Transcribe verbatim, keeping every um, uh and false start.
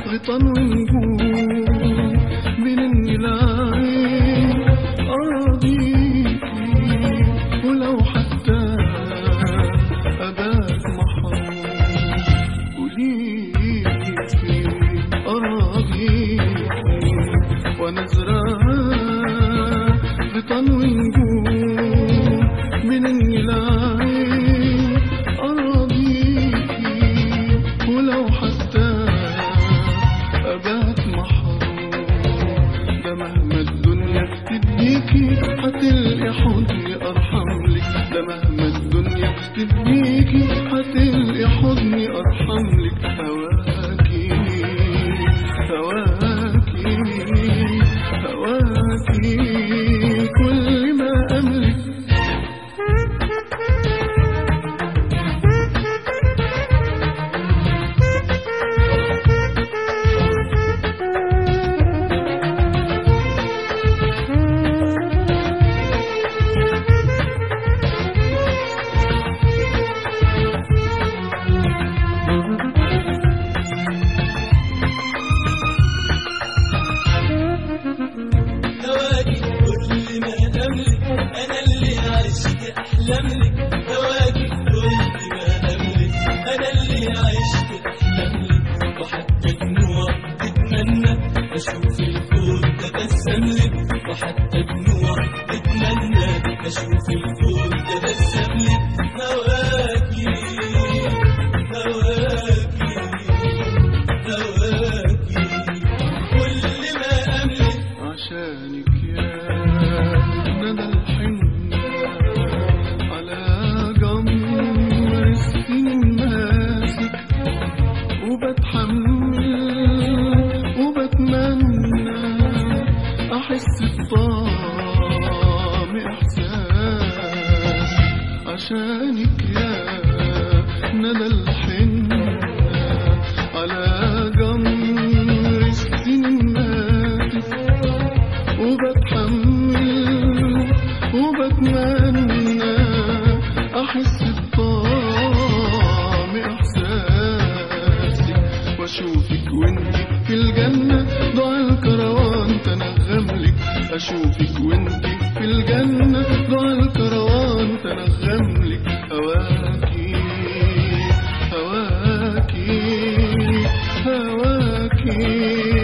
غطا ونجوم بنني العين أراضيكي، ولو حتى أباك محروم قوليلي أراضيكي وأنا زرعها غطا ونجوم بنني العين أراضيكي، ولو حتى أباك محروم. ده مهما الدنيا تديكي هتلقي حضني أرحملك، ده مهما الدنيا تديكي هتلقي حضني أرحملك. هواكي هواكي هواكي كل ما أملك. أشوف الكون تبسم لك، وحتى دموع بتمنى أشوف الكون تبسم لك. هواكي هواكي هواكي كل ما أملك. عشانك يا ندى الحنة على جمر السنين ماسك، وبتحمل وبتمنى أحس بطعم إحساس. عشانك يا ندى الحنة على جمر السنين ماتت، وبتحمل وبتمنى أحس بطعم إحساسك. وأشوفك وانتي في الجنة ضاع الكروان تنغملك، أشوفك وانتي في الجنة ضاع الكروان تنغملك. هواكي هواكي هواكي